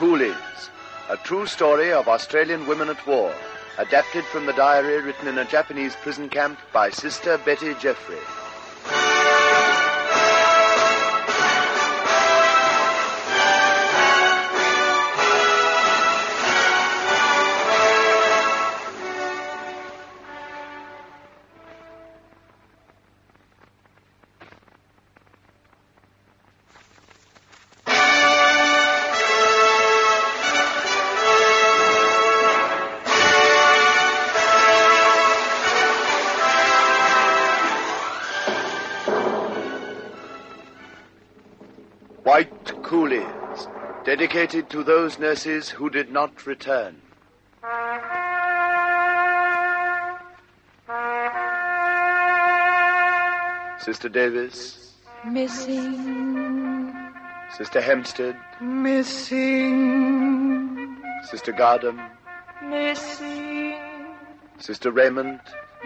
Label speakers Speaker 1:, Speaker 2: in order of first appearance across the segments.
Speaker 1: Coolies, a true story of Australian women at war, adapted from the diary written in a Japanese prison camp by Sister Betty Jeffrey. White Coolies, dedicated to those nurses who did not return. Sister Davis.
Speaker 2: Missing.
Speaker 1: Sister Hempstead.
Speaker 2: Missing.
Speaker 1: Sister Gardam.
Speaker 2: Missing.
Speaker 1: Sister Raymond.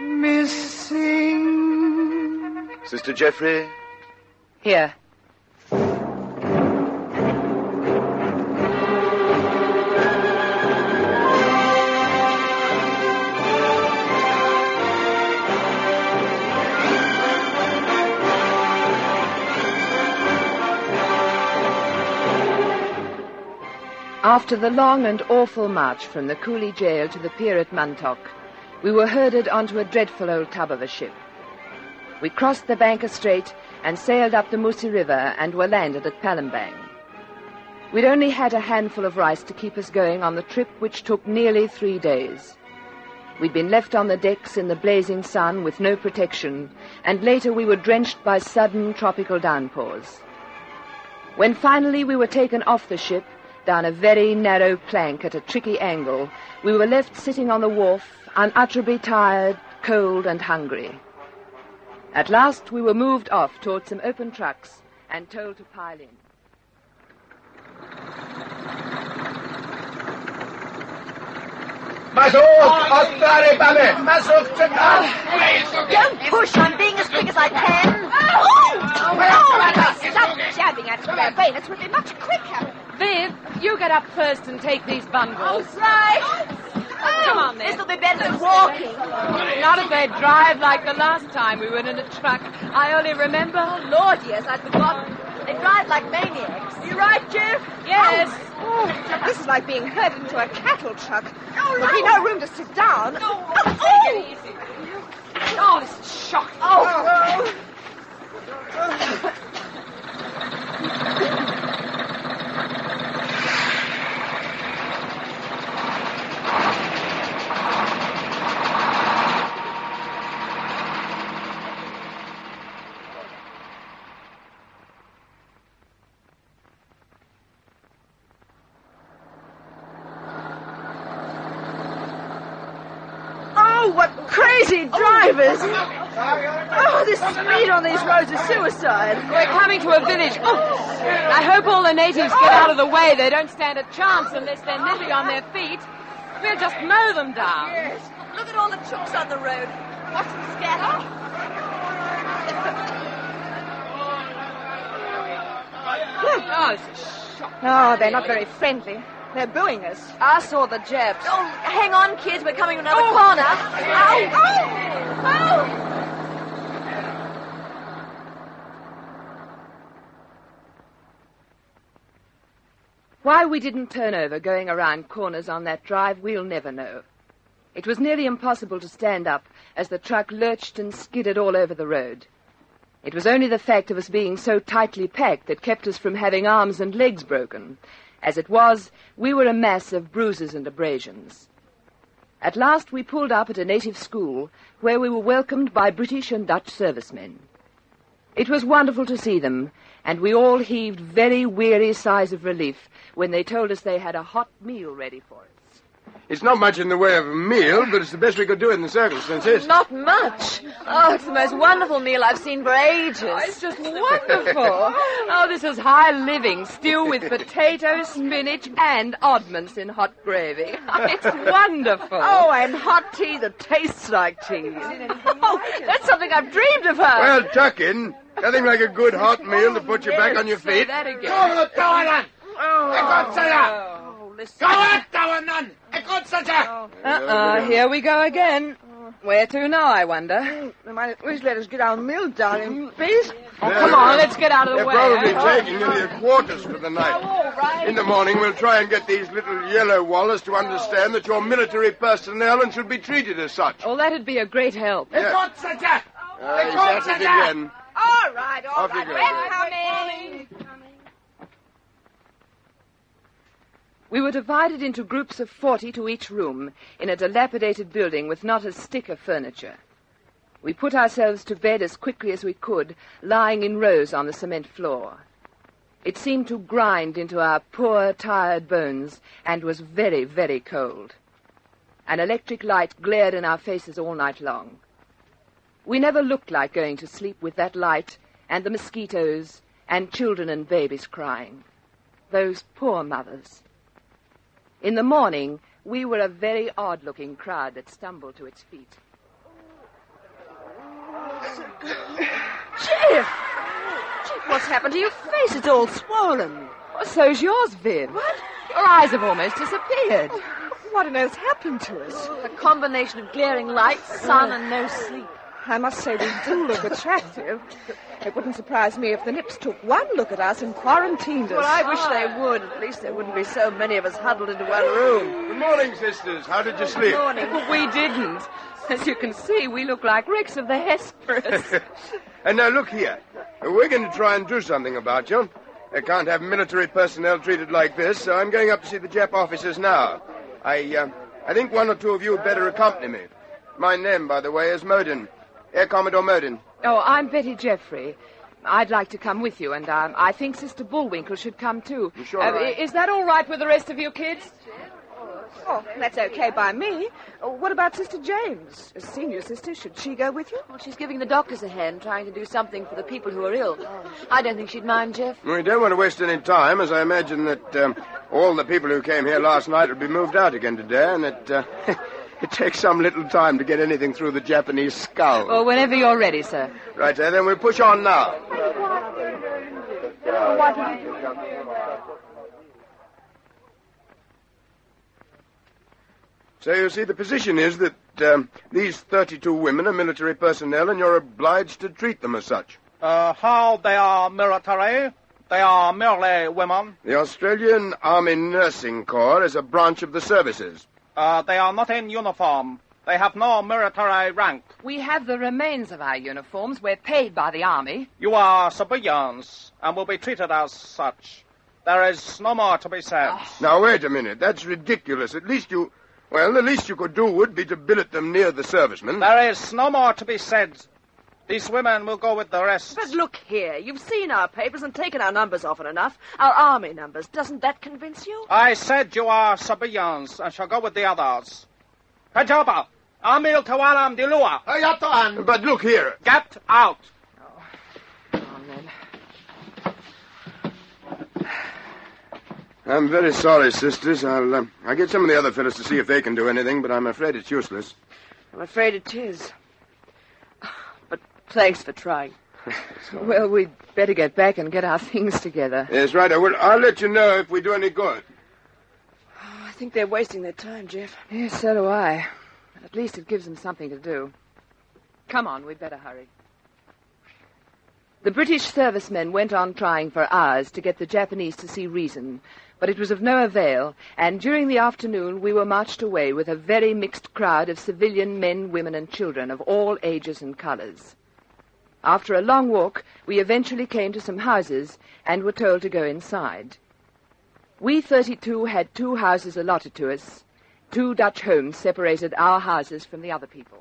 Speaker 2: Missing.
Speaker 1: Sister Jeffrey.
Speaker 2: Here. After the long and awful march from the Coolie jail to the pier at Montauk, we were herded onto a dreadful old tub of a ship. We crossed the Banker Strait and sailed up the Musi River and were landed at Palembang. We'd only had a handful of rice to keep us going on the trip, which took nearly 3 days. We'd been left on the decks in the blazing sun with no protection, and later we were drenched by sudden tropical downpours. When finally we were taken off the ship, down a very narrow plank at a tricky angle, we were left sitting on the wharf, unutterably tired, cold, and hungry. At last we were moved off towards some open trucks and told to pile in.
Speaker 3: Don't push, I'm being as quick as I can. Stop jabbing at their bayonets would be much quicker.
Speaker 2: Viv, you get up first and take these bundles.
Speaker 3: Right.
Speaker 2: Come on, then.
Speaker 3: This'll be better than walking.
Speaker 2: Not if they drive like the last time we went in a truck. I only remember...
Speaker 3: Lord, yes, I'd forgotten. They drive like maniacs. You right, Jeff?
Speaker 2: Yes.
Speaker 3: Oh, this is like being herded into a cattle truck. There'll be no room to sit down.
Speaker 2: Take it easy. Oh, this is shocking.
Speaker 3: What crazy drivers! Oh, this speed on these roads is suicide.
Speaker 2: We're coming to a village. Oh, I hope all the natives get out of the way. They don't stand a chance unless they're nipping on their feet. We'll just mow them down.
Speaker 3: Yes. Look at all the chooks on the road. Watch them scatter.
Speaker 2: Oh, this is shocking.
Speaker 3: Oh, they're not very friendly. They're booing us. I saw the Japs. Oh, hang on, kids. We're coming to another corner. Ow! Oh!
Speaker 2: Why we didn't turn over going around corners on that drive, we'll never know. It was nearly impossible to stand up as the truck lurched and skidded all over the road. It was only the fact of us being so tightly packed that kept us from having arms and legs broken. As it was, we were a mass of bruises and abrasions. At last we pulled up at a native school where we were welcomed by British and Dutch servicemen. It was wonderful to see them, and we all heaved very weary sighs of relief when they told us they had a hot meal ready for us.
Speaker 4: It's not much in the way of a meal, but it's the best we could do in the circumstances.
Speaker 3: Not much. Oh, it's the most wonderful meal I've seen for ages.
Speaker 2: Oh, it's just wonderful. Oh, this is high living. Stew with potatoes, spinach, and oddments in hot gravy. It's wonderful.
Speaker 3: Oh, and hot tea that tastes like tea. Oh, that's something I've dreamed of her.
Speaker 4: Well, tuck in. Nothing like a good hot meal to put you back on your
Speaker 2: Say
Speaker 4: feet.
Speaker 2: that again.
Speaker 4: Over the toilet!
Speaker 3: Oh. listen.
Speaker 2: Here we go again. Where to now, I wonder?
Speaker 3: They might at least let us get our milk, darling. Please?
Speaker 2: Oh, come on, let's get out of the way.
Speaker 4: They're probably taking nearly a quarters for the night.
Speaker 3: All right.
Speaker 4: In the morning, we'll try and get these little yellow wallers to understand that you're military personnel and should be treated as such.
Speaker 2: Oh, that'd be a great help.
Speaker 4: He's at it again.
Speaker 3: All right.
Speaker 4: Off you go.
Speaker 3: We're coming.
Speaker 2: We were divided into groups of 40 to each room in a dilapidated building with not a stick of furniture. We put ourselves to bed as quickly as we could, lying in rows on the cement floor. It seemed to grind into our poor, tired bones and was very, very cold. An electric light glared in our faces all night long. We never looked like going to sleep with that light and the mosquitoes and children and babies crying. Those poor mothers. In the morning, we were a very odd-looking crowd that stumbled to its feet.
Speaker 3: Jeff, what's happened to your face? It's all swollen.
Speaker 2: Oh, so's yours, Viv.
Speaker 3: What?
Speaker 2: Your eyes have almost disappeared.
Speaker 3: What on earth's happened to us?
Speaker 5: A combination of glaring light, sun, and no sleep.
Speaker 3: I must say we do look attractive. It wouldn't surprise me if the Nips took one look at us and quarantined us.
Speaker 5: Well, I wish they would. At least there wouldn't be so many of us huddled into one room.
Speaker 4: Good morning, sisters. How did you sleep?
Speaker 5: Morning.
Speaker 2: We didn't. As you can see, we look like wrecks of the Hesperus.
Speaker 4: And now look here. We're going to try and do something about you. I can't have military personnel treated like this, so I'm going up to see the Jap officers now. I think one or two of you had better accompany me. My name, by the way, is Modin. Air Commodore Modin.
Speaker 2: Oh, I'm Betty Jeffrey. I'd like to come with you, and I think Sister Bullwinkle should come, too.
Speaker 4: Sure, right.
Speaker 2: Is that all right with the rest of you kids?
Speaker 3: Oh, that's okay by me. What about Sister James? As senior sister, should she go with you?
Speaker 5: Well, she's giving the doctors a hand, trying to do something for the people who are ill. I don't think she'd mind, Jeff.
Speaker 4: We don't want to waste any time, as I imagine that all the people who came here last night will be moved out again today, and it takes some little time to get anything through the Japanese skull.
Speaker 2: Oh, whenever you're ready, sir.
Speaker 4: Right, then we'll push on now. So you see, the position is that these 32 women are military personnel, and you're obliged to treat them as such.
Speaker 6: How they are military? They are merely women.
Speaker 4: The Australian Army Nursing Corps is a branch of the services.
Speaker 6: They are not in uniform. They have no military rank.
Speaker 2: We have the remains of our uniforms. We're paid by the Army.
Speaker 6: You are civilians and will be treated as such. There is no more to be said.
Speaker 4: Now, wait a minute. That's ridiculous. The least you could do would be to billet them near the servicemen.
Speaker 6: There is no more to be said. These women will go with the rest.
Speaker 5: But look here, you've seen our papers and taken our numbers often enough. Our army numbers. Doesn't that convince you?
Speaker 6: I said you are civilians and shall go with the others. Kajaba, Amil Tawalam Dilua.
Speaker 4: But look here.
Speaker 6: Get out.
Speaker 2: Come on, then.
Speaker 4: I'm very sorry, sisters. I'll get some of the other fellows to see if they can do anything, but I'm afraid it's useless.
Speaker 5: I'm afraid it is. But thanks for trying.
Speaker 2: Well, we'd better get back and get our things together.
Speaker 4: Yes, right. I'll let you know if we do any good.
Speaker 5: Oh, I think they're wasting their time, Jeff.
Speaker 2: Yes, so do I. But at least it gives them something to do. Come on, we'd better hurry. The British servicemen went on trying for hours to get the Japanese to see reason, but it was of no avail, and during the afternoon we were marched away with a very mixed crowd of civilian men, women, and children of all ages and colors. After a long walk, we eventually came to some houses and were told to go inside. We 32 had 2 houses allotted to us. 2 Dutch homes separated our houses from the other people.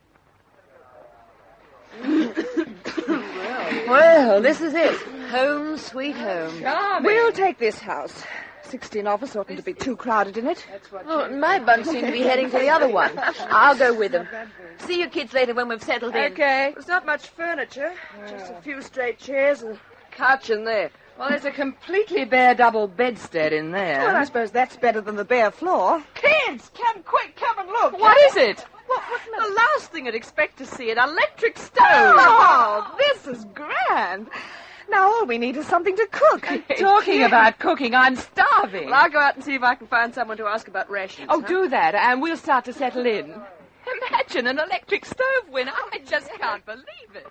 Speaker 5: Well, this is it. Home, sweet home.
Speaker 3: We'll take this house. 16 of us oughtn't to be too crowded in it.
Speaker 5: Oh, my bunch seem to be heading to the other one. I'll go with them. See you kids later when we've settled in.
Speaker 3: Okay.
Speaker 5: There's not much furniture. Just a few straight chairs and a couch in there.
Speaker 2: Well, there's a completely bare double bedstead in there.
Speaker 3: Well, I suppose that's better than the bare floor.
Speaker 5: Kids, come quick, come and look.
Speaker 2: What is it?
Speaker 5: What's the last thing I'd expect to see, an electric stove.
Speaker 3: Oh, this is grand. Now all we need is something to cook.
Speaker 2: Talking about cooking, I'm starving.
Speaker 3: Well, I'll go out and see if I can find someone to ask about rations.
Speaker 2: Oh, do that, and we'll start to settle in. Imagine an electric stove winner. I just can't believe it.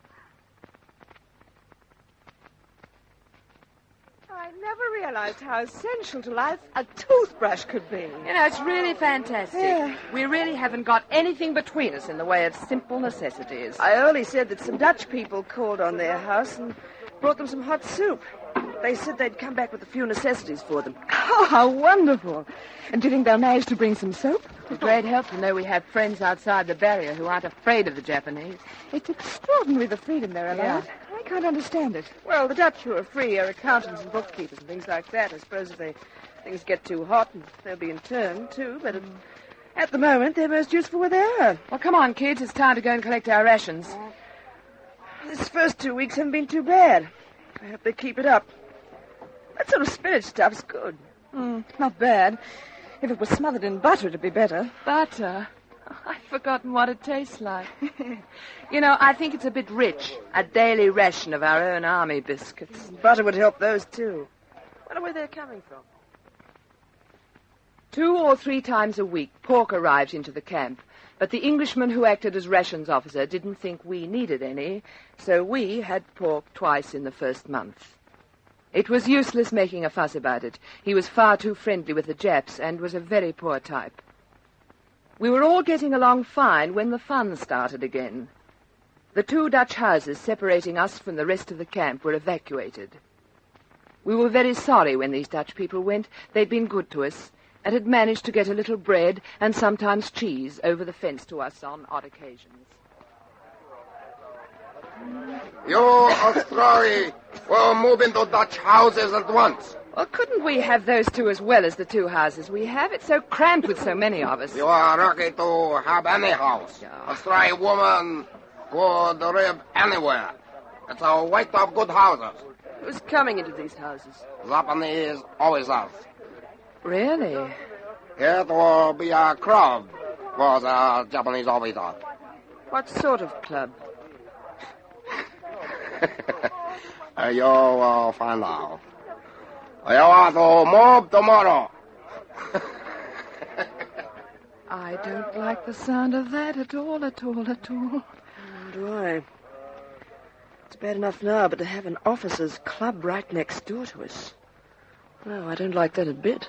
Speaker 3: I never realized how essential to life a toothbrush could be.
Speaker 2: You know, it's really fantastic.
Speaker 3: Yeah.
Speaker 2: We really haven't got anything between us in the way of simple necessities.
Speaker 3: I only said that some Dutch people called on their house and brought them some hot soup. They said they'd come back with a few necessities for them.
Speaker 2: Oh, how wonderful. And do you think they'll manage to bring some soap? It's a great help to know we have friends outside the barrier who aren't afraid of the Japanese.
Speaker 3: It's extraordinary the freedom they're allowed. I can't understand it. Well, the Dutch who are free are accountants and bookkeepers and things like that. I suppose if things get too hot, they'll be interned, too. But at the moment, they're most useful where they are.
Speaker 2: Well, come on, kids. It's time to go and collect our rations.
Speaker 3: This first 2 weeks haven't been too bad. I hope they keep it up. That sort of spinach stuff's good. Not bad. If it was smothered in butter, it'd be better.
Speaker 2: Butter? I've forgotten what it tastes like. You know, I think it's a bit rich. A daily ration of our own army biscuits.
Speaker 3: Butter would help those, too. Wonder where they're coming from.
Speaker 2: 2 or 3 times a week, pork arrived into the camp. But the Englishman who acted as rations officer didn't think we needed any, so we had pork twice in the first month. It was useless making a fuss about it. He was far too friendly with the Japs and was a very poor type. We were all getting along fine when the fun started again. The 2 Dutch houses separating us from the rest of the camp were evacuated. We were very sorry when these Dutch people went. They'd been good to us and had managed to get a little bread and sometimes cheese over the fence to us on odd occasions.
Speaker 4: You, Australi, will move into Dutch houses at once.
Speaker 2: Well, couldn't we have those 2 as well as the 2 houses we have? It's so cramped with so many of us.
Speaker 4: You are lucky to have any house.
Speaker 2: Yeah.
Speaker 4: A stray woman could live anywhere. It's a weight of good houses.
Speaker 3: Who's coming into these houses?
Speaker 4: Japanese always us.
Speaker 2: Really?
Speaker 4: It will be a club for the Japanese officer.
Speaker 3: What sort of club?
Speaker 4: You will find out. You are to move tomorrow.
Speaker 2: I don't like the sound of that at all, at all, at all.
Speaker 3: Do I? It's bad enough now, but to have an officers' club right next door to us. No, I don't like that a bit.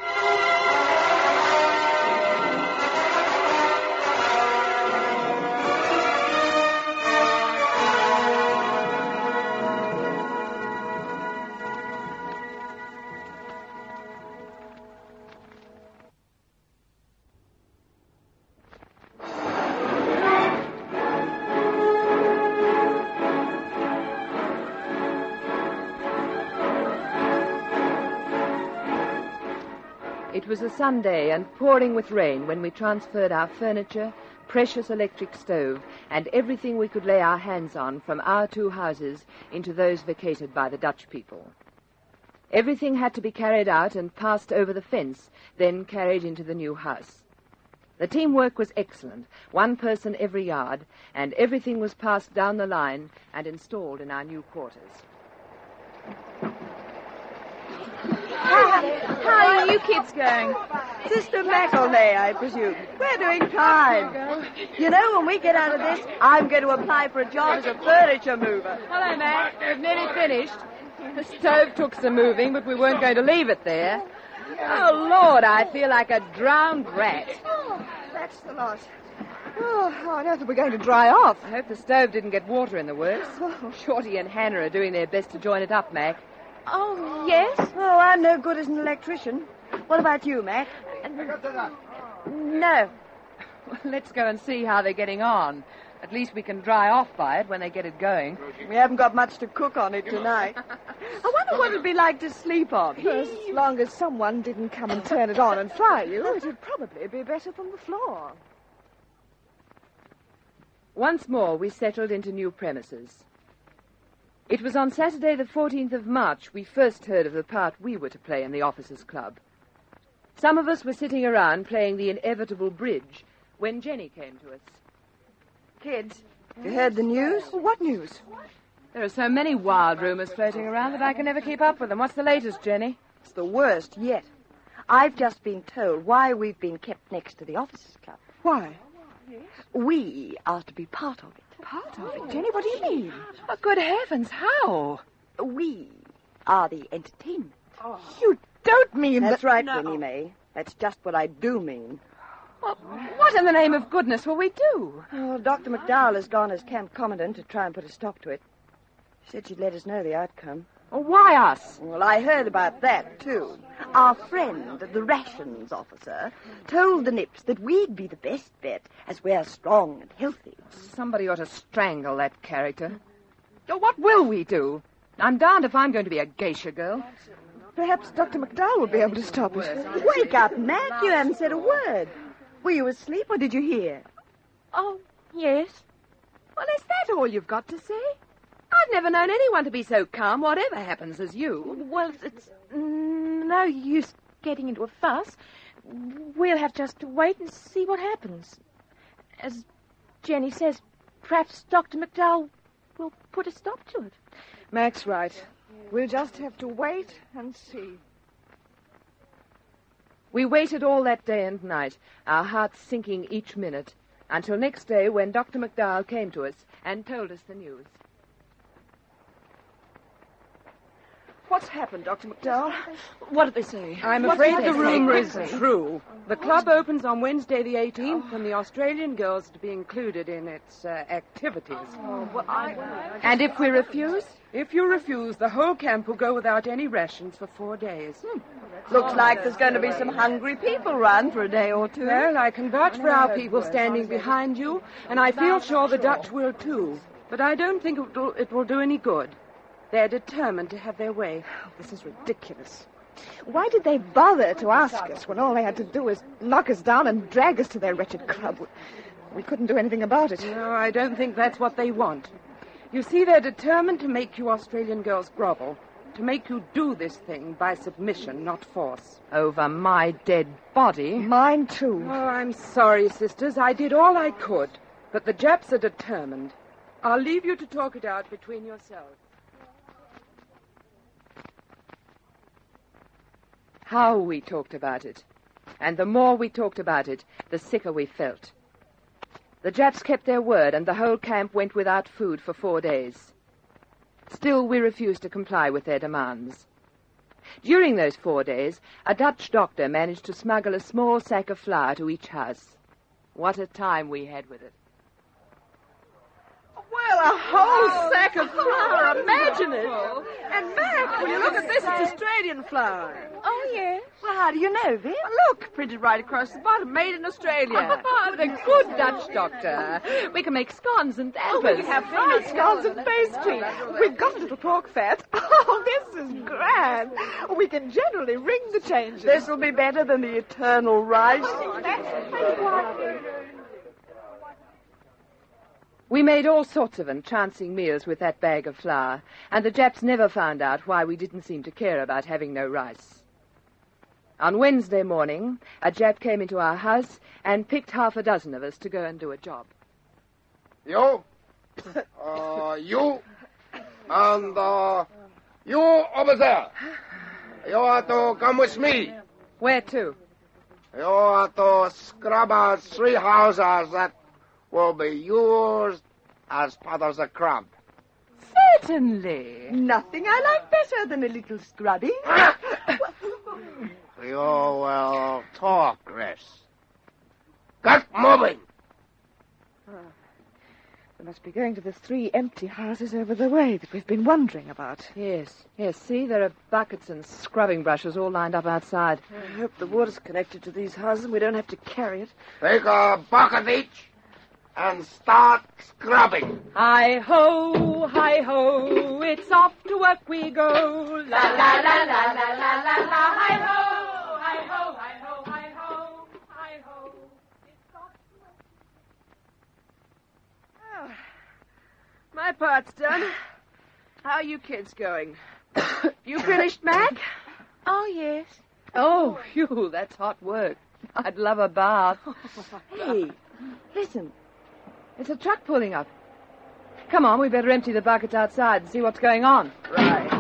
Speaker 2: It was a Sunday and pouring with rain when we transferred our furniture, precious electric stove, and everything we could lay our hands on from our 2 houses into those vacated by the Dutch people. Everything had to be carried out and passed over the fence, then carried into the new house. The teamwork was excellent, 1 person every yard, and everything was passed down the line and installed in our new quarters.
Speaker 3: How are you kids going? Sister McElnay, I presume. We're doing fine. You know, when we get out of this, I'm going to apply for a job as a furniture mover.
Speaker 2: Hello, Mac. We've nearly finished. The stove took some moving, but we weren't going to leave it there. Oh, Lord, I feel like a drowned rat.
Speaker 3: Oh, that's the lot. Oh, how on earth are we going to dry off?
Speaker 2: I hope the stove didn't get water in the works. Shorty and Hannah are doing their best to join it up, Mac.
Speaker 3: Oh, yes? Oh, I'm no good as an electrician. What about you, Mac? No.
Speaker 2: Well, let's go and see how they're getting on. At least we can dry off by it when they get it going.
Speaker 3: We haven't got much to cook on it tonight. I wonder what it'd be like to sleep on. As long as someone didn't come and turn it on and fry you, it'd probably be better than the floor.
Speaker 2: Once more, we settled into new premises. It was on Saturday the 14th of March we first heard of the part we were to play in the Officers' Club. Some of us were sitting around playing the inevitable bridge when Jenny came to us.
Speaker 3: Kids, you heard the news? What news?
Speaker 2: There are so many wild rumors floating around that I can never keep up with them. What's the latest, Jenny?
Speaker 7: It's the worst yet. I've just been told why we've been kept next to the Officers' Club.
Speaker 3: Why?
Speaker 7: We are to be part of it.
Speaker 3: Part of it? Jenny, what do you mean?
Speaker 2: Oh, good heavens, how?
Speaker 7: We are the entertainment.
Speaker 3: You don't mean
Speaker 7: That's
Speaker 3: that...
Speaker 7: right, Winnie May. That's just what I do mean.
Speaker 2: Well, what in the name of goodness will we do?
Speaker 7: Oh, Dr. McDowell has gone as camp commandant to try and put a stop to it. She said she'd let us know the outcome.
Speaker 2: Well, why us?
Speaker 7: Well, I heard about that, too. Our friend, the rations officer, told the Nips that we'd be the best bet, as we're strong and healthy.
Speaker 2: Somebody ought to strangle that character. Oh, what will we do? I'm darned if I'm going to be a geisha girl.
Speaker 3: Perhaps Dr. McDowell will be able to stop it.
Speaker 7: Wake up, Mac. You haven't said a word. Were you asleep or did you hear?
Speaker 2: Oh, yes. Well, is that all you've got to say? I've never known anyone to be so calm, whatever happens, as you.
Speaker 8: Well, it's no use getting into a fuss. We'll have just to wait and see what happens. As Jenny says, perhaps Dr. McDowell will put a stop to it.
Speaker 3: Mac's right. We'll just have to wait and see.
Speaker 2: We waited all that day and night, our hearts sinking each minute, until next day when Dr. McDowell came to us and told us the news.
Speaker 3: What's happened, Dr. McDowell?
Speaker 8: What did they say?
Speaker 9: I'm afraid the rumor is true. The club opens on Wednesday the 18th, and the Australian girls are to be included in its activities.
Speaker 2: And if we refuse?
Speaker 9: If you refuse, the whole camp will go without any rations for 4 days.
Speaker 7: Looks like there's going to be some hungry people round for a day or two.
Speaker 9: Well, I can vouch for our people standing behind you, and I feel sure the Dutch will too. But I don't think it will do any good. They're determined to have their way.
Speaker 3: This is ridiculous. Why did they bother to ask us when all they had to do was knock us down and drag us to their wretched club? We couldn't do anything about it.
Speaker 9: No, I don't think that's what they want. You see, they're determined to make you Australian girls grovel, to make you do this thing by submission, not force.
Speaker 2: Over my dead body?
Speaker 3: Mine, too.
Speaker 9: Oh, I'm sorry, sisters. I did all I could, but the Japs are determined. I'll leave you to talk it out between yourselves.
Speaker 2: How we talked about it. And the more we talked about it, the sicker we felt. The Japs kept their word, and the whole camp went without food for 4 days. Still, we refused to comply with their demands. During those 4 days, a Dutch doctor managed to smuggle a small sack of flour to each house. What a time we had with it.
Speaker 3: Well, a whole sack of flour, imagine it. And Mac, will you look at this? It's Australian flour.
Speaker 8: Oh, yes.
Speaker 7: Well, how do you know, Viv?
Speaker 3: Look, printed right across the bottom, made in Australia.
Speaker 2: The good Dutch doctor. We can make scones and dampers.
Speaker 3: We have fried scones and pastry. We've got a little pork fat. Oh, this is grand. We can generally ring the changes.
Speaker 7: This will be better than the eternal rice.
Speaker 2: We made all sorts of entrancing meals with that bag of flour, and the Japs never found out why we didn't seem to care about having no rice. On Wednesday morning, a Jap came into our house and picked 6 of us to go and do a job.
Speaker 4: You? You? And, you over there. You are to come with me.
Speaker 2: Where to?
Speaker 4: You are to scrub out 3 houses that will be used as part of the club.
Speaker 2: Certainly.
Speaker 7: Nothing I like better than a little scrubbing.
Speaker 4: You will talk, Grace. Get moving.
Speaker 3: We must be going to the 3 empty houses over the way that we've been wondering about.
Speaker 2: Yes, see, there are buckets and scrubbing brushes all lined up outside.
Speaker 3: I hope the water's connected to these houses and we don't have to carry it.
Speaker 4: Take a bucket each and start scrubbing.
Speaker 9: Hi-ho, hi-ho, it's off to work we go. La, la, la, la, la, la, la, la, hi-ho, hi-ho, hi-ho, hi-ho, hi-ho. It's off to work.
Speaker 3: Oh, my part's done. How are you kids going? You finished, Mac?
Speaker 8: Oh, yes.
Speaker 2: Oh, phew, that's hot work. I'd love a bath.
Speaker 7: Hey, listen.
Speaker 2: It's a truck pulling up. Come on, we better empty the buckets outside and see what's going on.
Speaker 4: Right.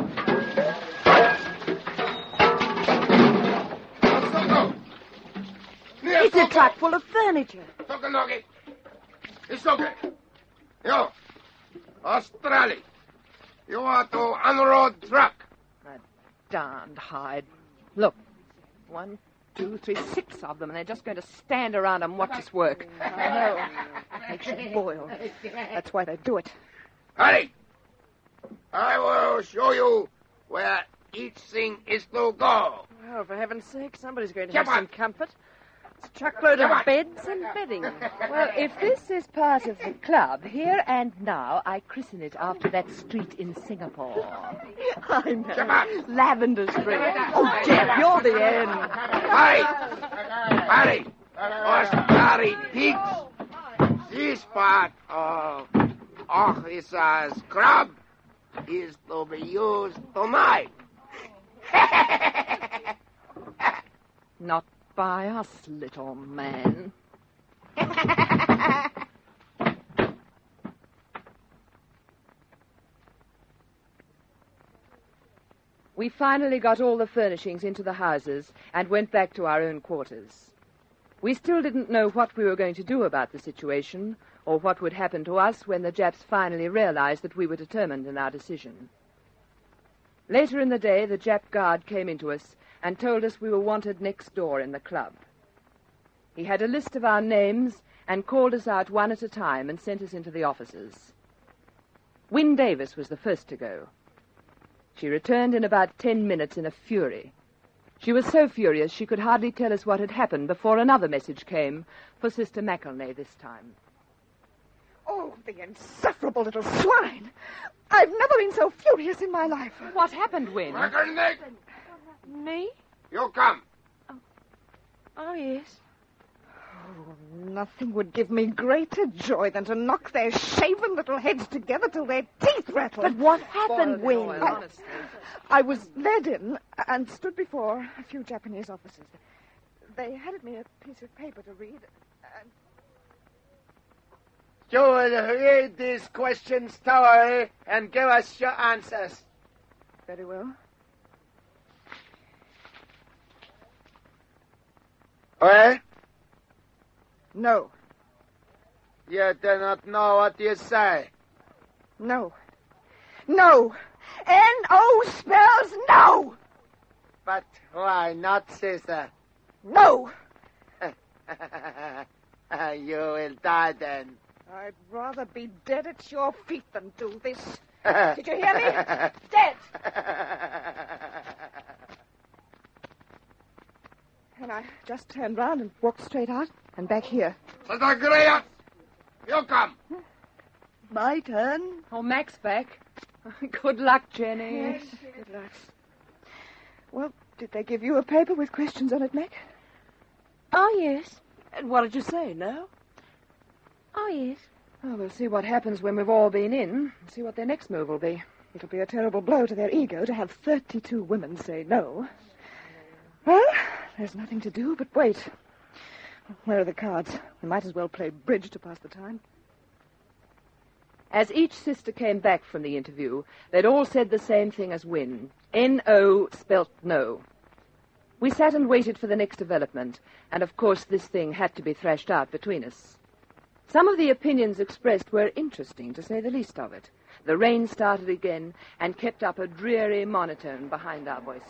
Speaker 7: It's a truck full of furniture.
Speaker 4: Tokonogi. It's okay. Yo, Australia. You are to unload truck.
Speaker 2: That darned hide. Look, 1, 2, 3, 6 of them, and they're just going to stand around and watch us work.
Speaker 3: I know. Makes you boil. That's why they do it.
Speaker 4: Hurry! I will show you where each thing is to go.
Speaker 3: Oh, for heaven's sake, somebody's going to
Speaker 4: Come
Speaker 3: have some
Speaker 4: on.
Speaker 3: comfort. It's a truckload
Speaker 4: Come
Speaker 3: of
Speaker 4: on.
Speaker 3: beds and bedding.
Speaker 2: Well, if this is part of the club, here and now, I christen it after that street in Singapore.
Speaker 7: I know.
Speaker 4: Come on.
Speaker 7: Lavender Street. Oh, Jeff, you're the end.
Speaker 4: Hurry! Hurry! Australia pigs. This part of officer's club is to be used tonight.
Speaker 2: Not by us, little man. We finally got all the furnishings into the houses and went back to our own quarters. We still didn't know what we were going to do about the situation or what would happen to us when the Japs finally realized that we were determined in our decision. Later in the day, the Jap guard came into us and told us we were wanted next door in the club. He had a list of our names and called us out one at a time and sent us into the offices. Wynne Davis was the first to go. She returned in about 10 minutes in a fury. She was so furious she could hardly tell us what had happened before another message came for Sister McElnay this time.
Speaker 3: Oh, the insufferable little swine. I've never been so furious in my life.
Speaker 2: What happened, Wynne?
Speaker 4: McElnay,
Speaker 8: Me?
Speaker 4: you come.
Speaker 8: Oh, yes.
Speaker 3: Oh, nothing would give me greater joy than to knock their shaven little heads together till their teeth rattle.
Speaker 7: But what happened,
Speaker 2: Boiled
Speaker 7: Wynne?
Speaker 2: oil, honestly.
Speaker 3: I was led in and stood before a few Japanese officers. They handed me a piece of paper to read. And
Speaker 10: You will read these questions thoroughly and give us your answers.
Speaker 3: very well.
Speaker 10: Well,
Speaker 3: No.
Speaker 10: you do not know what you say.
Speaker 3: No. No. N-O spells no.
Speaker 10: But why not, sister?
Speaker 3: No.
Speaker 10: You will die then.
Speaker 3: I'd rather be dead at your feet than do this. Did you hear me? Dead. And I just turned round and walked straight out and back here.
Speaker 4: Sister Greer, you come.
Speaker 7: My turn.
Speaker 2: Oh, Mac's back. Good luck, Jenny.
Speaker 3: Good luck. Well, did they give you a paper with questions on it, Mac?
Speaker 8: Oh, yes.
Speaker 3: And what did you say, no?
Speaker 8: Oh, yes.
Speaker 2: Oh, we'll see what happens when we've all been in and see what their next move will be.
Speaker 3: It'll be a terrible blow to their ego to have 32 women say no. Well, there's nothing to do but wait. Where are the cards? We might as well play bridge to pass the time.
Speaker 2: As each sister came back from the interview, they'd all said the same thing as Wynne. N-O spelt no. We sat and waited for the next development, and of course this thing had to be thrashed out between us. Some of the opinions expressed were interesting, to say the least of it. The rain started again and kept up a dreary monotone behind our voices.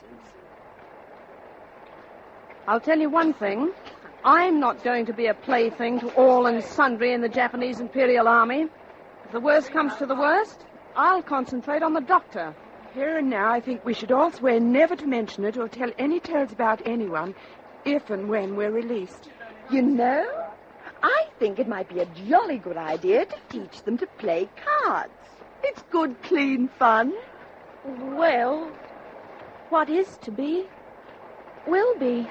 Speaker 3: I'll tell you one thing. I'm not going to be a plaything to all and sundry in the Japanese Imperial Army. If the worst comes to the worst, I'll concentrate on the doctor.
Speaker 11: Here and now, I think we should all swear never to mention it or tell any tales about anyone if and when we're released.
Speaker 7: You know, I think it might be a jolly good idea to teach them to play cards. It's good, clean fun.
Speaker 8: Well, what is to be, will be.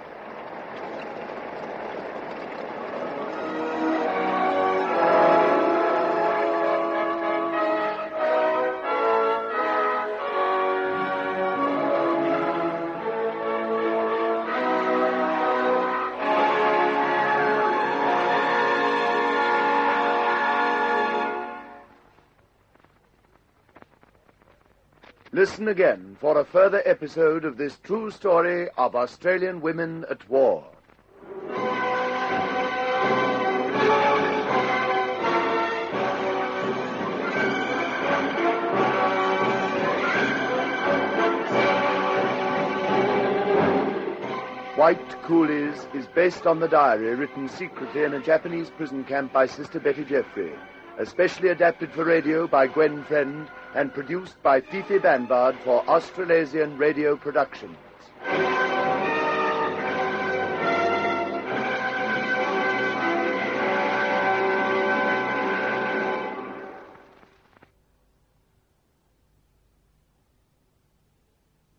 Speaker 1: Listen again for a further episode of this true story of Australian women at war. White Coolies is based on the diary written secretly in a Japanese prison camp by Sister Betty Jeffrey, especially adapted for radio by Gwen Friend and produced by Fifi Banbard for Australasian Radio Productions.